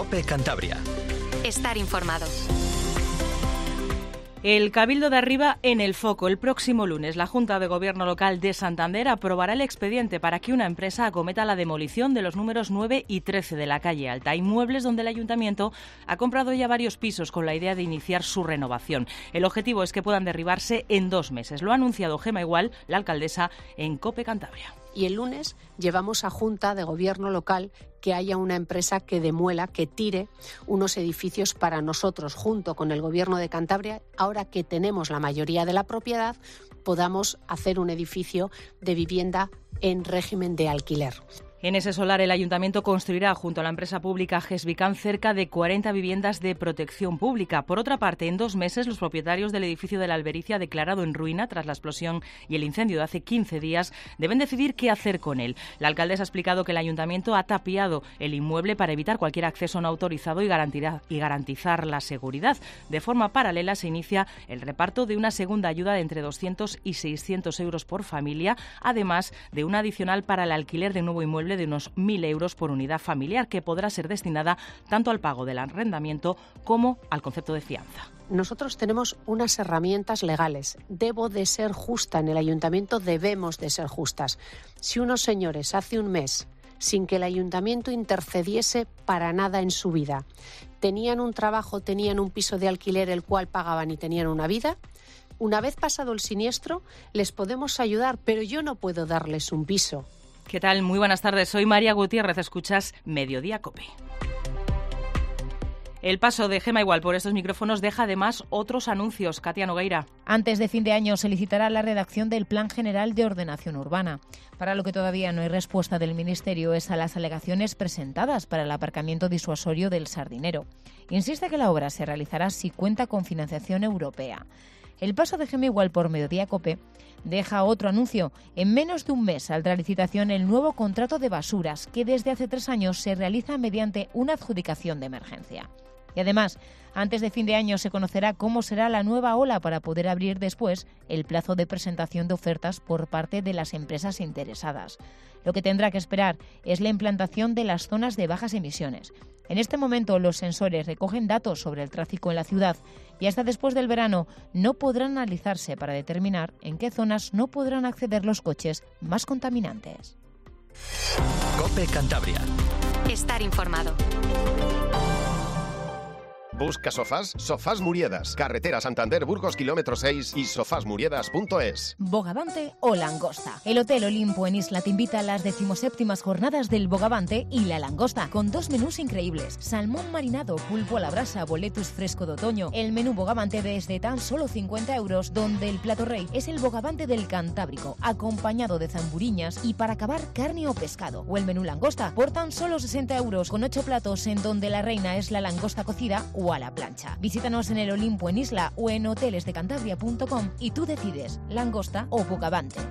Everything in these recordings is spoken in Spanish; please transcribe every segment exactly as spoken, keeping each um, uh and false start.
COPE Cantabria. Estar informado. El Cabildo de Arriba en el foco. El próximo lunes, la Junta de Gobierno Local de Santander aprobará el expediente para que una empresa acometa la demolición de los números nueve y trece de la calle Alta, inmuebles donde el Ayuntamiento ha comprado ya varios pisos con la idea de iniciar su renovación. El objetivo es que puedan derribarse en dos meses. Lo ha anunciado Gema Igual, la alcaldesa, en COPE Cantabria. Y el lunes llevamos a Junta de Gobierno Local que haya una empresa que demuela, que tire unos edificios para nosotros, junto con el Gobierno de Cantabria, ahora que tenemos la mayoría de la propiedad, podamos hacer un edificio de vivienda en régimen de alquiler. En ese solar, el Ayuntamiento construirá, junto a la empresa pública Gesvican, cerca de cuarenta viviendas de protección pública. Por otra parte, en dos meses, los propietarios del edificio de la Albericia, declarado en ruina tras la explosión y el incendio de hace quince días, deben decidir qué hacer con él. La alcaldesa ha explicado que el Ayuntamiento ha tapiado el inmueble para evitar cualquier acceso no autorizado y garantizar, y garantizar la seguridad. De forma paralela, se inicia el reparto de una segunda ayuda de entre doscientos y seiscientos euros por familia, además de una adicional para el alquiler de un nuevo inmueble de unos mil euros por unidad familiar, que podrá ser destinada tanto al pago del arrendamiento como al concepto de fianza. Nosotros tenemos unas herramientas legales. Debo de ser justa en el Ayuntamiento, debemos de ser justas. Si unos señores hace un mes, sin que el Ayuntamiento intercediese para nada en su vida, tenían un trabajo, tenían un piso de alquiler el cual pagaban y tenían una vida, una vez pasado el siniestro, les podemos ayudar, pero yo no puedo darles un piso. ¿Qué tal? Muy buenas tardes. Soy María Gutiérrez. Escuchas Mediodía COPE. El paso de Gema Igual por estos micrófonos deja además otros anuncios. Katia Nogueira. Antes de fin de año se licitará la redacción del Plan General de Ordenación Urbana. Para lo que todavía no hay respuesta del Ministerio es a las alegaciones presentadas para el aparcamiento disuasorio del Sardinero. Insiste que la obra se realizará si cuenta con financiación europea. El paso de Gema Igual por Mediodía COPE deja otro anuncio. En menos de un mes saldrá a licitación el nuevo contrato de basuras, que desde hace tres años se realiza mediante una adjudicación de emergencia. Y además, antes de fin de año se conocerá cómo será la nueva ola para poder abrir después el plazo de presentación de ofertas por parte de las empresas interesadas. Lo que tendrá que esperar es la implantación de las zonas de bajas emisiones. En este momento los sensores recogen datos sobre el tráfico en la ciudad y hasta después del verano no podrán analizarse para determinar en qué zonas no podrán acceder los coches más contaminantes. COPE Cantabria. Estar informado. Busca sofás, Sofás Muriedas, carretera Santander Burgos kilómetro seis y sofás muriedas punto es. Bogavante o Langosta. El Hotel Olimpo en Isla te invita a las decimoséptimas jornadas del Bogavante y la Langosta, con dos menús increíbles: salmón marinado, pulpo a la brasa, boletus fresco de otoño. El menú Bogavante desde tan solo cincuenta euros, donde el plato rey es el Bogavante del Cantábrico, acompañado de zamburiñas y para acabar carne o pescado. O el menú Langosta por tan solo sesenta euros, con ocho platos en donde la reina es la langosta cocida o a la plancha. Visítanos en el Olimpo en Isla o en hoteles de cantabria punto com y tú decides, langosta o Bogavante.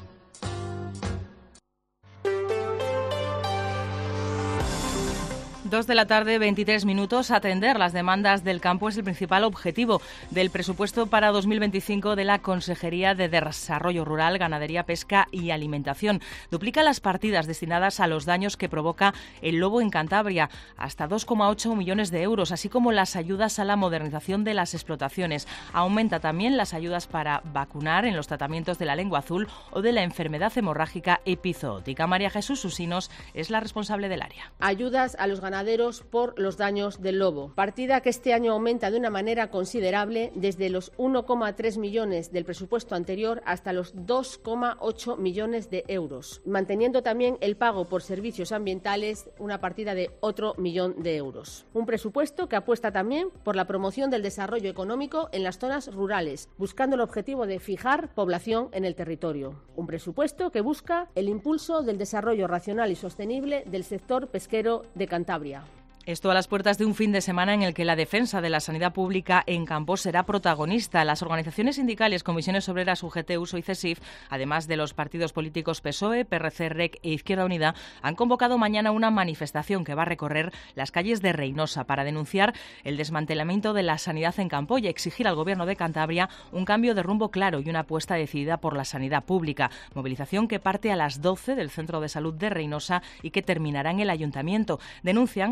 Dos de la tarde, veintitrés minutos. Atender las demandas del campo es el principal objetivo del presupuesto para dos mil veinticinco de la Consejería de Desarrollo Rural, Ganadería, Pesca y Alimentación. Duplica las partidas destinadas a los daños que provoca el lobo en Cantabria, hasta dos coma ocho millones de euros, así como las ayudas a la modernización de las explotaciones. Aumenta también las ayudas para vacunar en los tratamientos de la lengua azul o de la enfermedad hemorrágica epizootica. María Jesús Usinos es la responsable del área. Ayudas a los ganaderos por los daños del lobo. Partida que este año aumenta de una manera considerable, desde los uno coma tres millones del presupuesto anterior hasta los dos coma ocho millones de euros, manteniendo también el pago por servicios ambientales, una partida de otro millón de euros. Un presupuesto que apuesta también por la promoción del desarrollo económico en las zonas rurales, buscando el objetivo de fijar población en el territorio. Un presupuesto que busca el impulso del desarrollo racional y sostenible del sector pesquero de Cantabria. Esto a las puertas de un fin de semana en el que la defensa de la sanidad pública en Campos será protagonista. Las organizaciones sindicales, Comisiones Obreras, U G T, Uso y CESIF, además de los partidos políticos P S O E, P R C, R E C e Izquierda Unida, han convocado mañana una manifestación que va a recorrer las calles de Reinosa para denunciar el desmantelamiento de la sanidad en Campo y exigir al Gobierno de Cantabria un cambio de rumbo claro y una apuesta decidida por la sanidad pública. Movilización que parte a las doce del Centro de Salud de Reinosa y que terminará en el Ayuntamiento. Denuncian el deterioro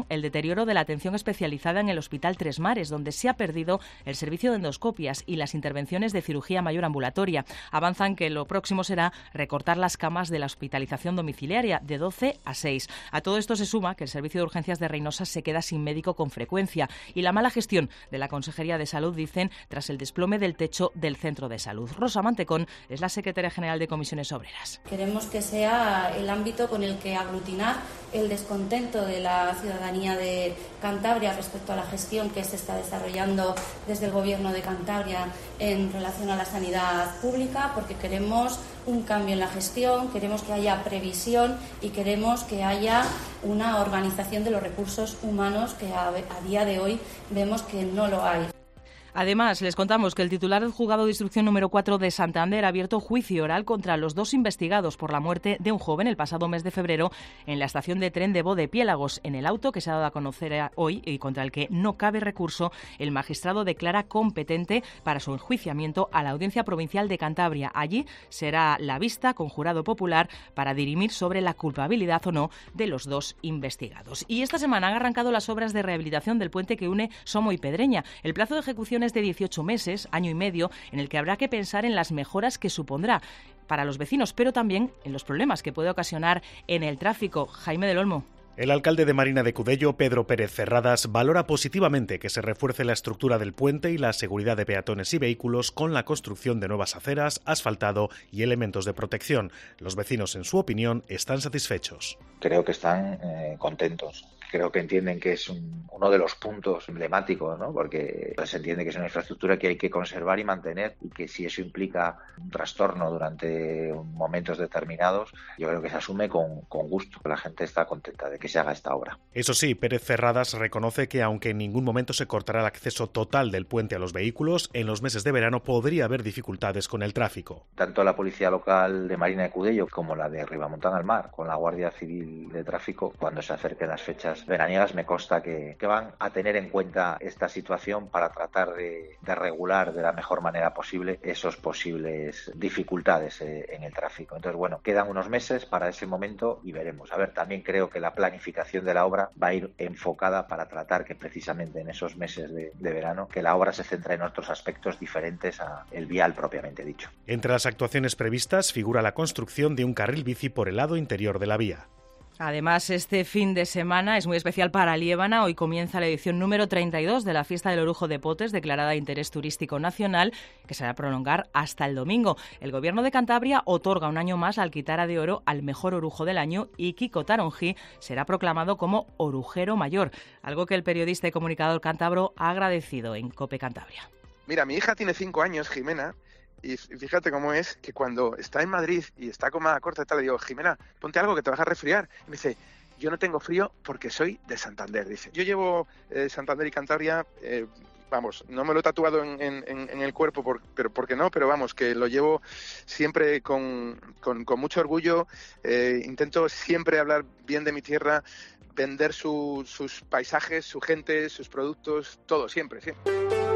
deterioro de la atención especializada en el Hospital Tres Mares, donde se ha perdido el servicio de endoscopias y las intervenciones de cirugía mayor ambulatoria. Avanzan que lo próximo será recortar las camas de la hospitalización domiciliaria de doce a seis. A todo esto se suma que el servicio de urgencias de Reynosa se queda sin médico con frecuencia y la mala gestión de la Consejería de Salud, dicen, tras el desplome del techo del centro de salud. Rosa Mantecón es la secretaria general de Comisiones Obreras. Queremos que sea el ámbito con el que aglutinar el descontento de la ciudadanía de Cantabria respecto a la gestión que se está desarrollando desde el Gobierno de Cantabria en relación a la sanidad pública, porque queremos un cambio en la gestión, queremos que haya previsión y queremos que haya una organización de los recursos humanos que a, a día de hoy vemos que no lo hay. Además, les contamos que el titular del Juzgado de Instrucción número cuatro de Santander ha abierto juicio oral contra los dos investigados por la muerte de un joven el pasado mes de febrero en la estación de tren de Bodepiélagos. En el auto que se ha dado a conocer hoy y contra el que no cabe recurso, el magistrado declara competente para su enjuiciamiento a la Audiencia Provincial de Cantabria. Allí será la vista con jurado popular para dirimir sobre la culpabilidad o no de los dos investigados. Y esta semana han arrancado las obras de rehabilitación del puente que une Somo y Pedreña. El plazo de ejecución es de dieciocho meses, año y medio, en el que habrá que pensar en las mejoras que supondrá para los vecinos, pero también en los problemas que puede ocasionar en el tráfico. Jaime del Olmo. El alcalde de Marina de Cudello, Pedro Pérez Ferradas, valora positivamente que se refuerce la estructura del puente y la seguridad de peatones y vehículos con la construcción de nuevas aceras, asfaltado y elementos de protección. Los vecinos, en su opinión, están satisfechos. Creo que están eh, contentos. Creo que entienden que es un, uno de los puntos emblemáticos, ¿no? Porque se entiende que es una infraestructura que hay que conservar y mantener, y que si eso implica un trastorno durante momentos determinados, yo creo que se asume con, con gusto. La gente está contenta de que se haga esta obra. Eso sí, Pérez Ferradas reconoce que aunque en ningún momento se cortará el acceso total del puente a los vehículos, en los meses de verano podría haber dificultades con el tráfico. Tanto la Policía Local de Marina de Cudello como la de Ribamontana al Mar, con la Guardia Civil de Tráfico, cuando se acerquen las fechas veraniegas, me consta que, que van a tener en cuenta esta situación para tratar de, de regular de la mejor manera posible esos posibles dificultades eh, en el tráfico. Entonces, bueno, quedan unos meses para ese momento y veremos. A ver, también creo que la planificación de la obra va a ir enfocada para tratar que precisamente en esos meses de, de verano, que la obra se centre en otros aspectos diferentes al vial propiamente dicho. Entre las actuaciones previstas figura la construcción de un carril bici por el lado interior de la vía. Además, este fin de semana es muy especial para Liébana. Hoy comienza la edición número treinta y dos de la Fiesta del Orujo de Potes, declarada de interés turístico nacional, que se va a prolongar hasta el domingo. El Gobierno de Cantabria otorga un año más al Alquitara de Oro al mejor orujo del año y Kiko Taronjí será proclamado como orujero mayor, algo que el periodista y comunicador cántabro ha agradecido en COPE Cantabria. Mira, mi hija tiene cinco años, Jimena, y fíjate cómo es que cuando está en Madrid y está con manga corta y tal, le digo, Jimena, ponte algo que te vas a resfriar. Y me dice, yo no tengo frío porque soy de Santander. Dice, yo llevo eh, Santander y Cantabria, eh, vamos, no me lo he tatuado en, en, en el cuerpo, por, pero porque no, pero vamos, que lo llevo siempre con, con, con mucho orgullo. Eh, intento siempre hablar bien de mi tierra, vender su, sus paisajes, su gente, sus productos, todo, siempre, siempre.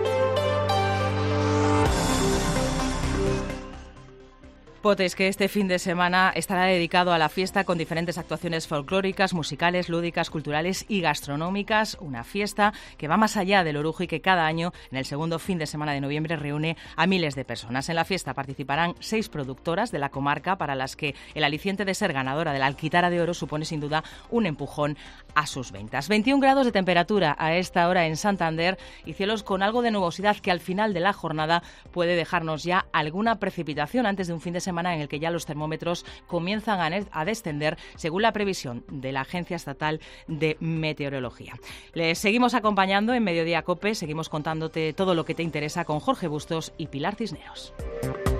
Potes, que este fin de semana estará dedicado a la fiesta con diferentes actuaciones folclóricas, musicales, lúdicas, culturales y gastronómicas. Una fiesta que va más allá del orujo y que cada año, en el segundo fin de semana de noviembre, reúne a miles de personas. En la fiesta participarán seis productoras de la comarca para las que el aliciente de ser ganadora del Alquitara de Oro supone sin duda un empujón a sus ventas. veintiún grados de temperatura a esta hora en Santander y cielos con algo de nubosidad que al final de la jornada puede dejarnos ya alguna precipitación antes de un fin de semana en el que ya los termómetros comienzan a descender según la previsión de la Agencia Estatal de Meteorología. Les seguimos acompañando en Mediodía COPE, seguimos contándote todo lo que te interesa con Jorge Bustos y Pilar Cisneros.